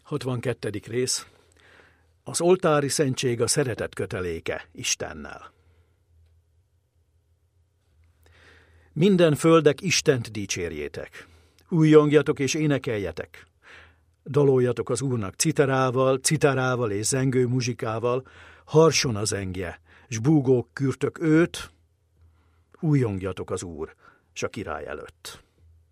62. rész. Az oltári szentség a szeretet köteléke Istennel. Minden földek Istent dicsérjétek. Újjongjatok és énekeljetek. Daloljatok az Úrnak citerával és zengő muzsikával, harson a zengje, s búgók kürtök őt, újjongjatok az Úr, s a király előtt.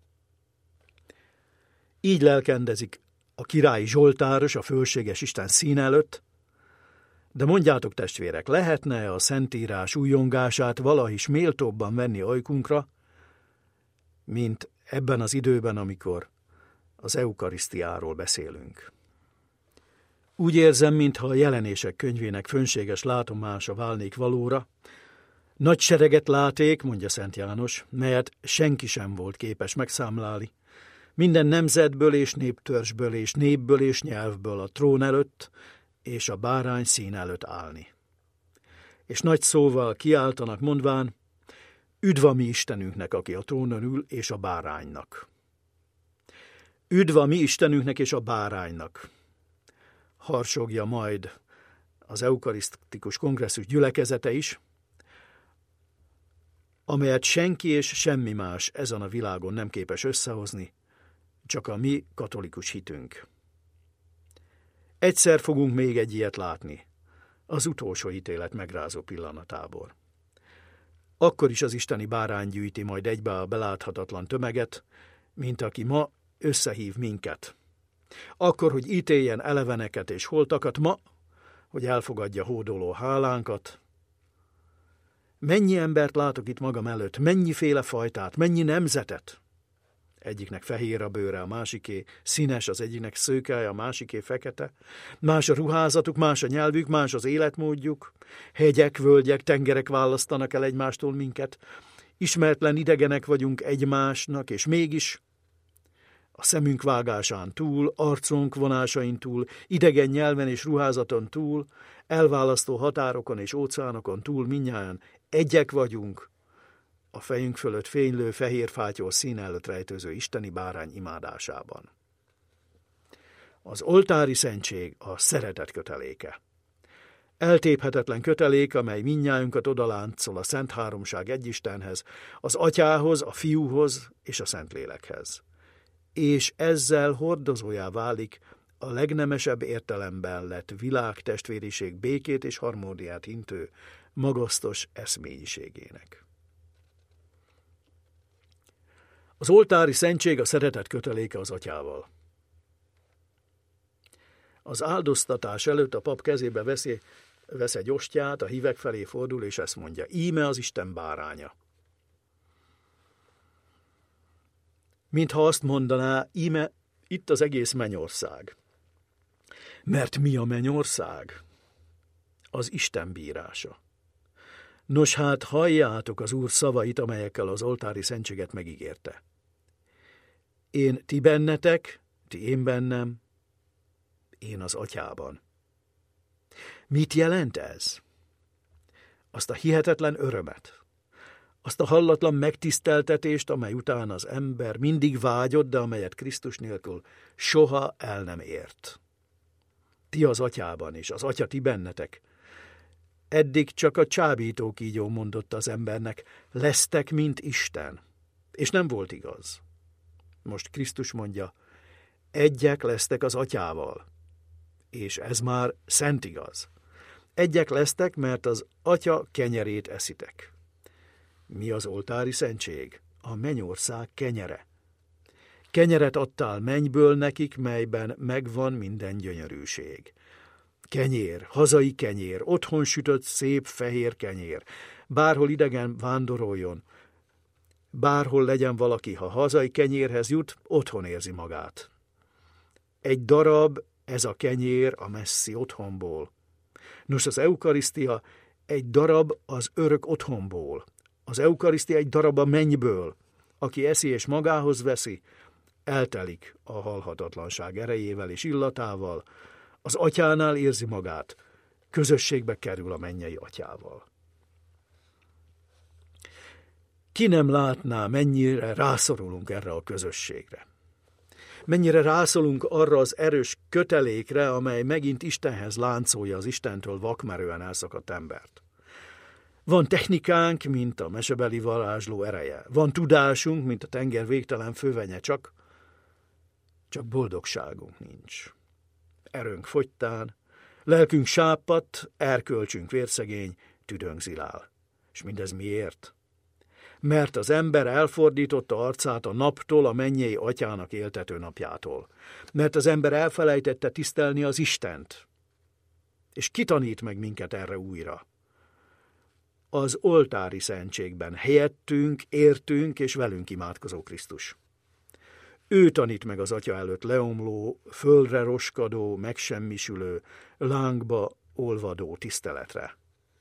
Így lelkendezik a királyi zsoltáros a fölséges Isten szín előtt, de mondjátok, testvérek, lehetne a Szentírás újjongását valahogy is méltóbban venni ajkunkra, mint ebben az időben, amikor az eukarisztiáról beszélünk. Úgy érzem, mintha a Jelenések könyvének fönséges látomása válnék valóra. Nagy sereget láték, mondja Szent János, melyet senki sem volt képes megszámlálni. Minden nemzetből és néptörzsből és népből és nyelvből a trón előtt és a bárány szín előtt állni. És nagy szóval kiáltanak, mondván, üdv a mi Istenünknek, aki a trónon ül, és a báránynak. Üdv a mi Istenünknek és a báránynak. Harsogja majd az eukarisztikus kongresszus gyülekezete is, amelyet senki és semmi más ezen a világon nem képes összehozni, csak a mi katolikus hitünk. Egyszer fogunk még egy ilyet látni, az utolsó ítélet megrázó pillanatából. Akkor is az isteni bárány gyűjti majd egybe a beláthatatlan tömeget, mint aki ma összehív minket. Akkor, hogy ítéljen eleveneket és holtakat, ma, hogy elfogadja hódoló hálánkat. Mennyi embert látok itt magam előtt, mennyiféle fajtát, mennyi nemzetet. Egyiknek fehér a bőre, a másiké színes, az egyiknek szőke, a másiké fekete. Más a ruházatuk, más a nyelvük, más az életmódjuk. Hegyek, völgyek, tengerek választanak el egymástól minket. Ismeretlen idegenek vagyunk egymásnak, és mégis a szemünk vágásán túl, arcunk vonásain túl, idegen nyelven és ruházaton túl, elválasztó határokon és óceánokon túl mindnyájan egyek vagyunk, a fejünk fölött fénylő fehér fátyol szín előtt rejtőző isteni bárány imádásában. Az oltári szentség a szeretet köteléke. Eltéphetetlen kötelék, amely mindnyájunkat odaláncol a Szent Háromság egyistenhez, az Atyához, a Fiúhoz és a Szentlélekhez. És ezzel hordozójá válik a legnemesebb értelemben lett világtestvériség békét és harmóniát hintő magasztos eszményiségének. Az oltári szentség a szeretet köteléke az Atyával. Az áldoztatás előtt a pap kezébe vesz egy ostját, a hívek felé fordul, és ezt mondja, íme az Isten báránya. Mintha azt mondaná, íme itt az egész mennyország. Mert mi a mennyország? Az Isten bírása. Nos hát, halljátok az Úr szavait, amelyekkel az oltári szentséget megígérte. Én ti bennetek, ti én bennem, én az Atyában. Mit jelent ez? Azt a hihetetlen örömet, azt a hallatlan megtiszteltetést, amely után az ember mindig vágyott, de amelyet Krisztus nélkül soha el nem ért. Ti az Atyában, és az Atya ti bennetek. Eddig csak a csábító kígyó mondotta az embernek, lesztek, mint Isten. És nem volt igaz. Most Krisztus mondja, egyek lesztek az Atyával. És ez már szent igaz. Egyek lesztek, mert az Atya kenyerét eszitek. Mi az oltári szentség? A mennyország kenyere. Kenyeret adtál mennyből nekik, melyben megvan minden gyönyörűség. Kenyér, hazai kenyér, otthon sütött szép fehér kenyér. Bárhol idegen vándoroljon, bárhol legyen valaki, ha hazai kenyérhez jut, otthon érzi magát. Egy darab ez a kenyér a messzi otthonból. Nos, az eukarisztia egy darab az örök otthonból. Az eukarisztia egy darab a mennyből. Aki eszi és magához veszi, eltelik a halhatatlanság erejével és illatával, az Atyánál érzi magát, közösségbe kerül a mennyei Atyával. Ki nem látná, mennyire rászorulunk erre a közösségre. Mennyire rászolunk arra az erős kötelékre, amely megint Istenhez láncolja az Istentől vakmerően elszakadt embert. Van technikánk, mint a mesebeli varázsló ereje. Van tudásunk, mint a tenger végtelen fővenye, csak boldogságunk nincs. Erőnk fogytán, lelkünk sápadt, erkölcsünk vérszegény, tüdőnk zilál. És mindez miért? Mert az ember elfordította arcát a naptól, a mennyei atyának éltető napjától. Mert az ember elfelejtette tisztelni az Istent. És ki tanít meg minket erre újra? Az oltári szentségben helyettünk, értünk és velünk imádkozó Krisztus. Ő tanít meg az Atya előtt leomló, földre roskadó, megsemmisülő, lángba olvadó tiszteletre.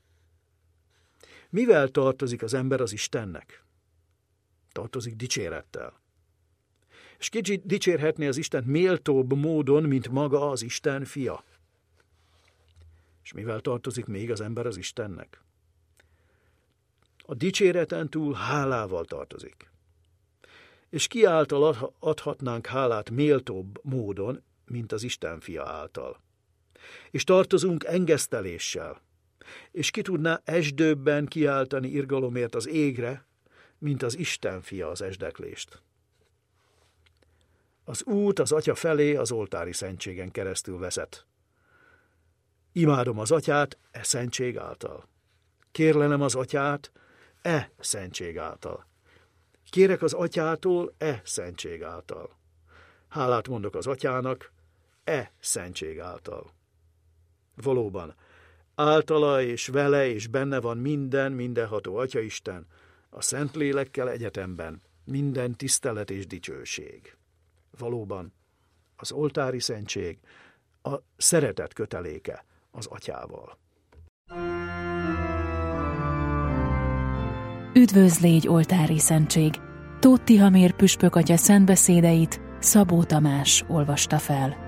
Mivel tartozik az ember az Istennek? Tartozik dicsérettel. És ki dicsérhetné az Istent méltóbb módon, mint maga az Isten fia? És mivel tartozik még az ember az Istennek? A dicséreten túl hálával tartozik. És ki által adhatnánk hálát méltóbb módon, mint az Isten fia által? És tartozunk engeszteléssel. És ki tudná esdőbben kiáltani irgalomért az égre, mint az Isten fia az esdeklést? Az út az Atya felé az oltári szentségen keresztül vezet. Imádom az Atyát e szentség által. Kérlelem az Atyát e szentség által. Kérek az Atyától e szentség által. Hálát mondok az Atyának e szentség által. Valóban, általa és vele és benne van mindenható Atyaisten, a Szentlélekkel egyetemben, minden tisztelet és dicsőség. Valóban, az oltári szentség a szeretet köteléke az Atyával. Üdvözl légy, oltári szentség! Tóth Tihamér püspök atya szentbeszédeit Szabó Tamás olvasta fel.